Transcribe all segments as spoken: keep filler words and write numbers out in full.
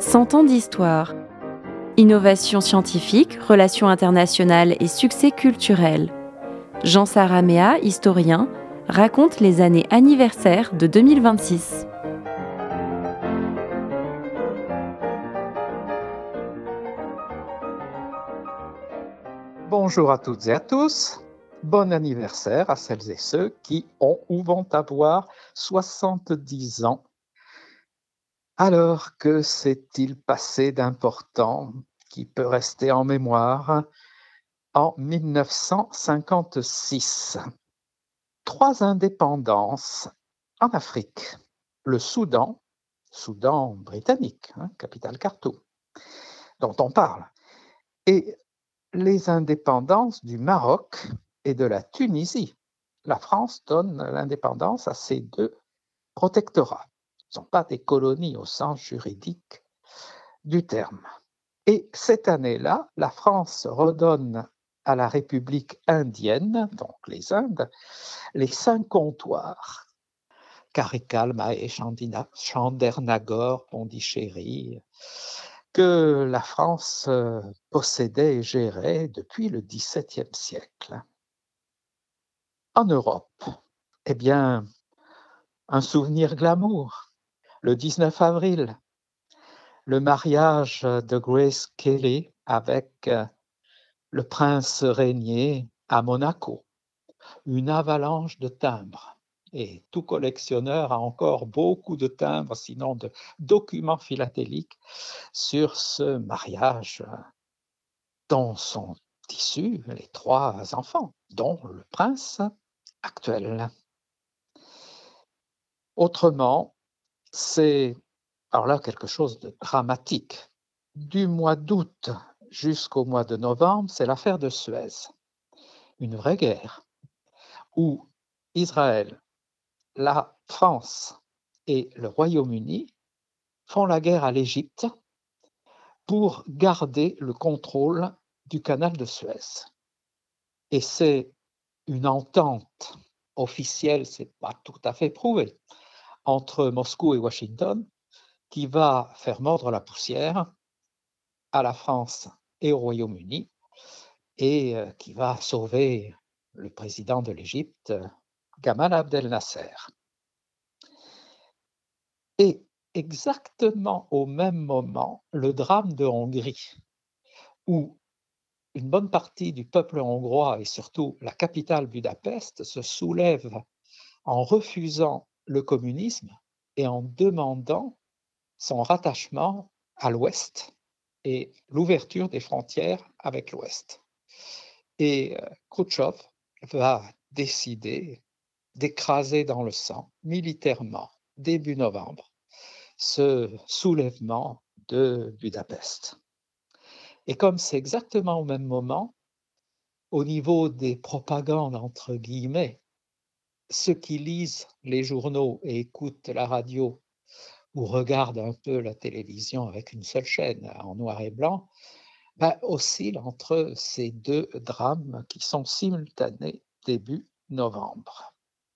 cent ans d'histoire. Innovation scientifique, relations internationales et succès culturel. Jean Saraméa, historien, raconte les années anniversaires de deux mille vingt-six. Bonjour à toutes et à tous. Bon anniversaire à celles et ceux qui ont ou vont avoir soixante-dix ans. Alors, que s'est-il passé d'important qui peut rester en mémoire en mille neuf cent cinquante-six? Trois indépendances en Afrique. Le Soudan, Soudan britannique, hein, capitale Khartoum, dont on parle, et les indépendances du Maroc et de la Tunisie. La France donne l'indépendance à ces deux protectorats. Ce ne sont pas des colonies au sens juridique du terme. Et cette année-là, la France redonne à la République indienne, donc les Indes, les cinq comptoirs. Karikal, Mahé, Chandernagore, Pondichéry, que la France possédait et gérait depuis le dix-septième siècle. En Europe, eh bien, un souvenir glamour. Le dix-neuf avril, le mariage de Grace Kelly avec le prince régnier à Monaco. Une avalanche de timbres. Et tout collectionneur a encore beaucoup de timbres, sinon de documents philatéliques, sur ce mariage dont sont issus les trois enfants, dont le prince actuel. Autrement, c'est alors là quelque chose de dramatique. Du mois d'août jusqu'au mois de novembre, c'est l'affaire de Suez, une vraie guerre où Israël, la France et le Royaume-Uni font la guerre à l'Égypte pour garder le contrôle du canal de Suez. Et c'est une entente officielle, c'est pas tout à fait prouvé, entre Moscou et Washington qui va faire mordre la poussière à la France et au Royaume-Uni et qui va sauver le président de l'Égypte, Gamal Abdel Nasser. Et exactement au même moment, le drame de Hongrie, où une bonne partie du peuple hongrois et surtout la capitale Budapest se soulève en refusant le communisme et en demandant son rattachement à l'Ouest et l'ouverture des frontières avec l'Ouest. Et Khrouchtchev va décider d'écraser dans le sang, militairement, début novembre, ce soulèvement de Budapest. Et comme c'est exactement au même moment, au niveau des propagandes, entre guillemets, ceux qui lisent les journaux et écoutent la radio ou regardent un peu la télévision avec une seule chaîne en noir et blanc, ben, oscillent entre ces deux drames qui sont simultanés début novembre.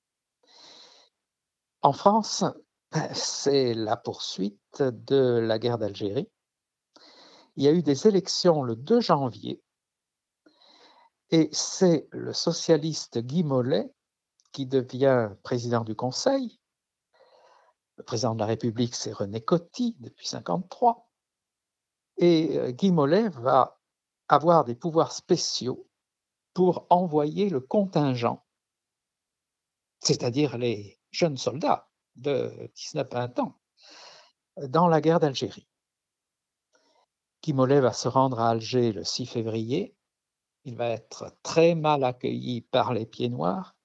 En France, ben, c'est la poursuite de la guerre d'Algérie. Il y a eu des élections le deux janvier et c'est le socialiste Guy Mollet qui devient président du Conseil. Le président de la République, c'est René Coty depuis mille neuf cent cinquante-trois. Et Guy Mollet va avoir des pouvoirs spéciaux pour envoyer le contingent, c'est-à-dire les jeunes soldats de dix-neuf à vingt ans, dans la guerre d'Algérie. Guy Mollet va se rendre à Alger le six février. Il va être très mal accueilli par les Pieds Noirs.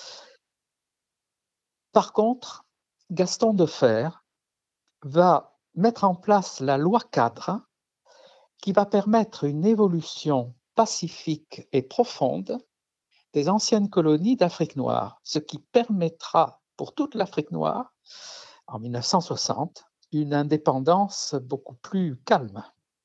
Par contre, Gaston Defferre va mettre en place la loi cadre qui va permettre une évolution pacifique et profonde des anciennes colonies d'Afrique noire, ce qui permettra pour toute l'Afrique noire, en mille neuf cent soixante, une indépendance beaucoup plus calme.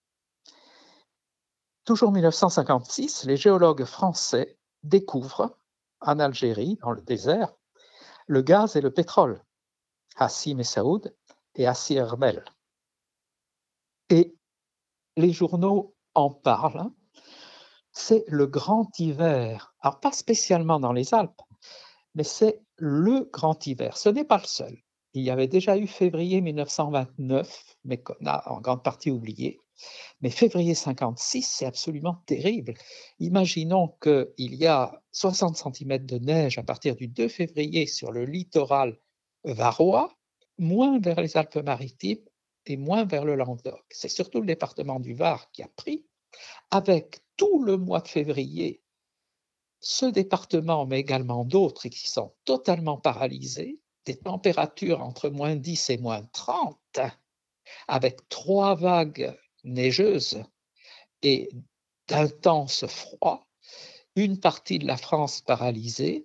Toujours mille neuf cent cinquante-six, les géologues français découvrent en Algérie, dans le désert, le gaz et le pétrole, Hassi Messaoud et Hassi Hermel. Et les journaux en parlent. C'est le grand hiver. Alors, pas spécialement dans les Alpes, mais c'est le grand hiver. Ce n'est pas le seul. Il y avait déjà eu février mille neuf cent vingt-neuf, mais qu'on a en grande partie oublié. Mais février cinquante-six, c'est absolument terrible. Imaginons qu'il y a soixante centimètres de neige à partir du deux février sur le littoral varois, moins vers les Alpes-Maritimes et moins vers le Languedoc. C'est surtout le département du Var qui a pris, avec tout le mois de février, ce département, mais également d'autres qui sont totalement paralysés, des températures entre moins dix et moins trente, avec trois vagues neigeuses et d'intenses froids, une partie de la France paralysée,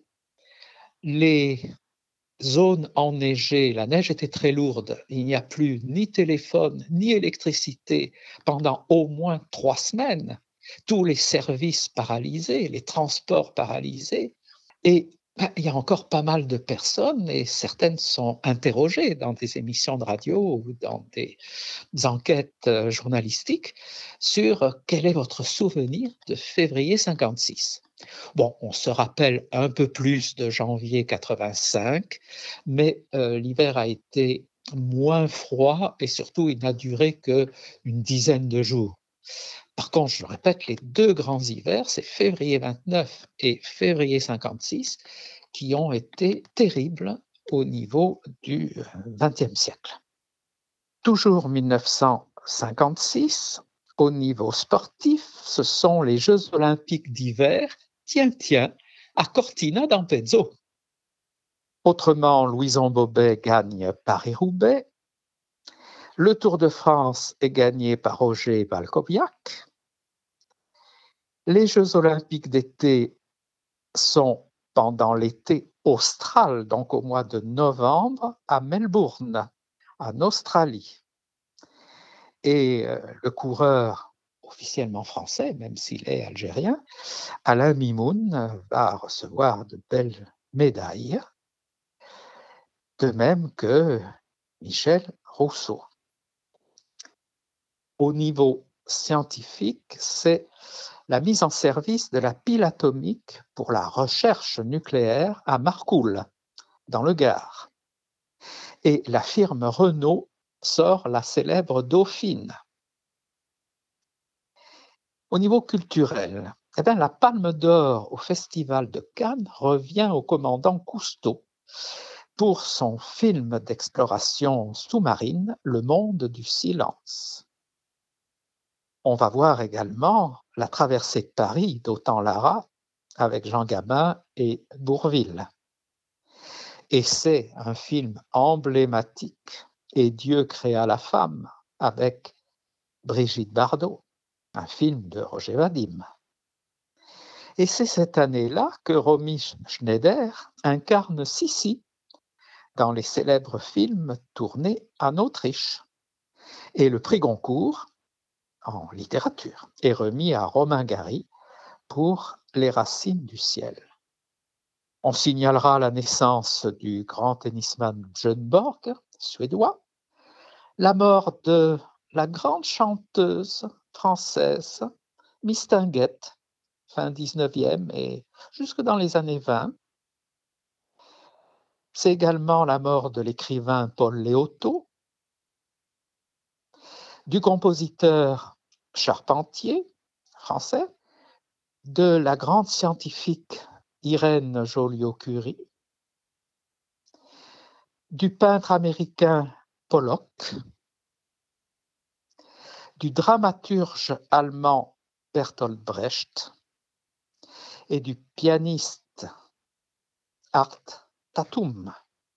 les zones enneigées, la neige était très lourde, il n'y a plus ni téléphone ni électricité pendant au moins trois semaines, tous les services paralysés, les transports paralysés, et ben, il y a encore pas mal de personnes, et certaines sont interrogées dans des émissions de radio ou dans des enquêtes journalistiques, sur quel est votre souvenir de février cinquante-six. Bon, on se rappelle un peu plus de janvier quatre-vingt-cinq, mais euh, l'hiver a été moins froid et surtout il n'a duré qu'une dizaine de jours. Par contre, je le répète, les deux grands hivers, c'est février vingt-neuf et février cinquante-six, qui ont été terribles au niveau du vingtième siècle. Toujours mille neuf cent cinquante-six, au niveau sportif, ce sont les Jeux olympiques d'hiver, tiens, tiens, à Cortina d'Ampezzo. Autrement, Louison Bobet gagne Paris-Roubaix. Le Tour de France est gagné par Roger Balcobiac. Les Jeux olympiques d'été sont pendant l'été austral, donc au mois de novembre, à Melbourne, en Australie. Et euh, le coureur officiellement français, même s'il est algérien, Alain Mimoun, va recevoir de belles médailles, de même que Michel Rousseau. Au niveau scientifique, c'est la mise en service de la pile atomique pour la recherche nucléaire à Marcoule, dans le Gard. Et la firme Renault sort la célèbre Dauphine. Au niveau culturel, eh bien, la Palme d'Or au Festival de Cannes revient au commandant Cousteau pour son film d'exploration sous-marine, Le Monde du Silence. On va voir également La traversée de Paris d'Autant Lara avec Jean Gabin et Bourvil. Et c'est un film emblématique, Et Dieu créa la femme, avec Brigitte Bardot, un film de Roger Vadim. Et c'est cette année-là que Romy Schneider incarne Sissi dans les célèbres films tournés en Autriche. Et le prix Goncourt, en littérature, est remis à Romain Gary pour Les Racines du ciel. On signalera la naissance du grand tennisman Björn Borg, suédois, la mort de la grande chanteuse française Mistinguett, fin dix-neuvième et jusque dans les années vingt. C'est également la mort de l'écrivain Paul Léotot, du compositeur Charpentier, français, de la grande scientifique Irène Joliot-Curie, du peintre américain Pollock, du dramaturge allemand Bertolt Brecht et du pianiste Art Tatum.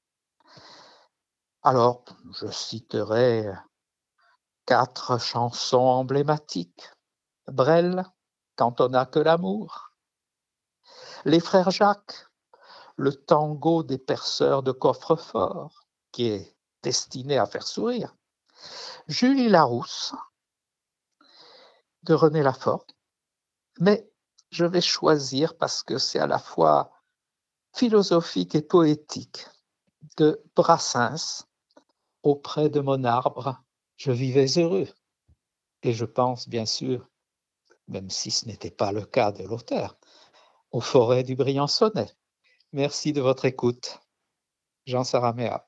Alors, je citerai quatre chansons emblématiques. Brel, Quand on n'a que l'amour. Les frères Jacques, le tango des perceurs de coffre-fort, qui est destiné à faire sourire. Julie Larousse, de René Lafort. Mais je vais choisir, parce que c'est à la fois philosophique et poétique, de Brassens, Auprès de mon arbre, je vivais heureux. Et je pense bien sûr, même si ce n'était pas le cas de l'auteur, aux forêts du Briançonnais. Merci de votre écoute. Jean Saraméa.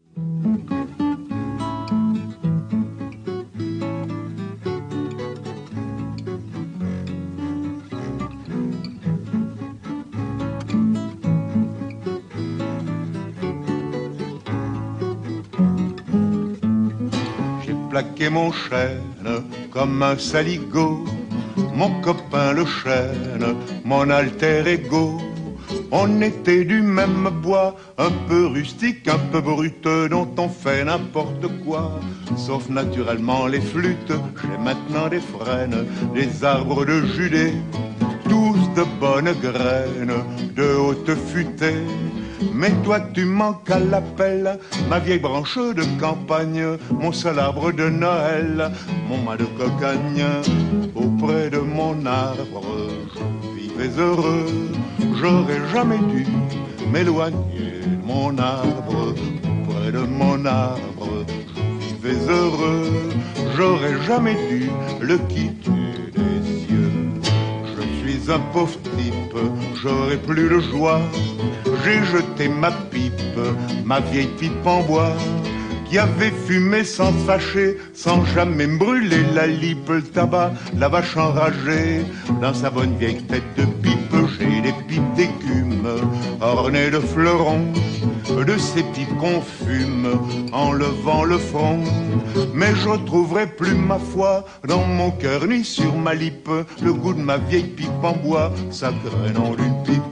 J'ai plaqué mon chêne comme un saligot, mon copain le chêne, mon alter ego. On était du même bois, un peu rustique, un peu brut, dont on fait n'importe quoi. Sauf naturellement les flûtes, j'ai maintenant des frênes, des arbres de Judée, tous de bonnes graines, de haute futée. Mais toi tu manques à l'appel, ma vieille branche de campagne, mon seul arbre de Noël, mon mât de cocagne. Auprès de mon arbre, je vivais heureux, j'aurais jamais dû m'éloigner de mon arbre. Auprès de mon arbre, je vivais heureux, j'aurais jamais dû le quitter des yeux. Je suis un pauvre type, j'aurais plus de joie. J'ai jeté ma pipe, ma vieille pipe en bois, qui avait fumé sans fâcher, sans jamais me brûler la lippe. Le tabac, la vache enragée, dans sa bonne vieille tête de pipe, j'ai des pipes d'écume, ornées de fleurons, de ces pipes qu'on fume, en levant le front. Mais je retrouverai plus ma foi dans mon cœur ni sur ma lippe, le goût de ma vieille pipe en bois, sacré nom d'une pipe.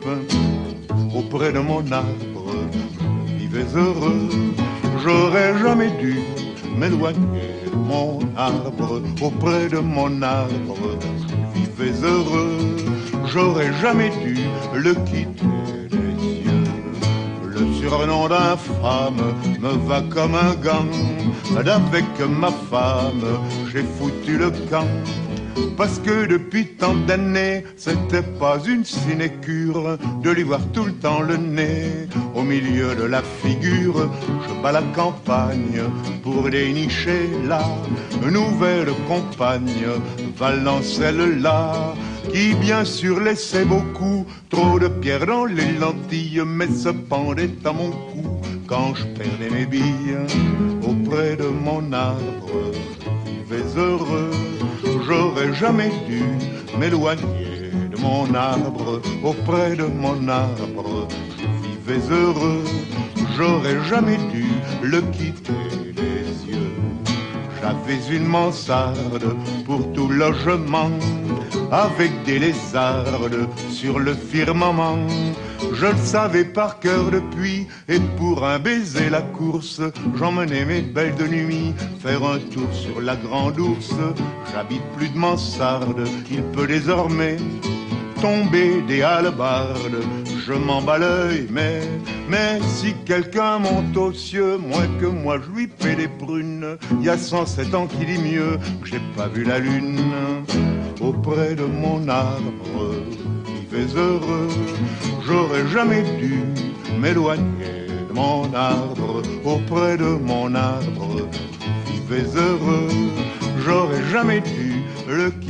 Auprès de mon arbre, je vivais heureux, j'aurais jamais dû m'éloigner de mon arbre. Auprès de mon arbre, je vivais heureux, j'aurais jamais dû le quitter des yeux. Le surnom d'infâme me va comme un gant, d'avec ma femme, j'ai foutu le camp. Parce que depuis tant d'années, c'était pas une sinécure de lui voir tout le temps le nez au milieu de la figure. Je bats la campagne pour dénicher là une nouvelle compagne, valant celle-là qui bien sûr laissait beaucoup trop de pierres dans les lentilles, mais se pendait à mon cou quand je perdais mes billes. Auprès de mon arbre, je vivais heureux, j'aurais jamais dû m'éloigner de mon arbre. Auprès de mon arbre, je vivais heureux, j'aurais jamais dû le quitter des yeux. J'avais une mansarde pour tout logement, avec des lézardes sur le firmament. Je le savais par cœur depuis, et pour un baiser la course, j'emmenais mes belles de nuit faire un tour sur la grande ours. J'habite plus de mansarde, il peut désormais tomber des hallebardes. Je m'en bats l'œil, mais, mais si quelqu'un monte aux cieux, moins que moi je lui fais des prunes. Il y a cent sept ans qu'il dit mieux, j'ai pas vu la lune. Auprès de mon arbre, je vivais heureux, j'aurais jamais dû m'éloigner de mon arbre. Auprès de mon arbre, je vivais heureux, j'aurais jamais dû le quitter.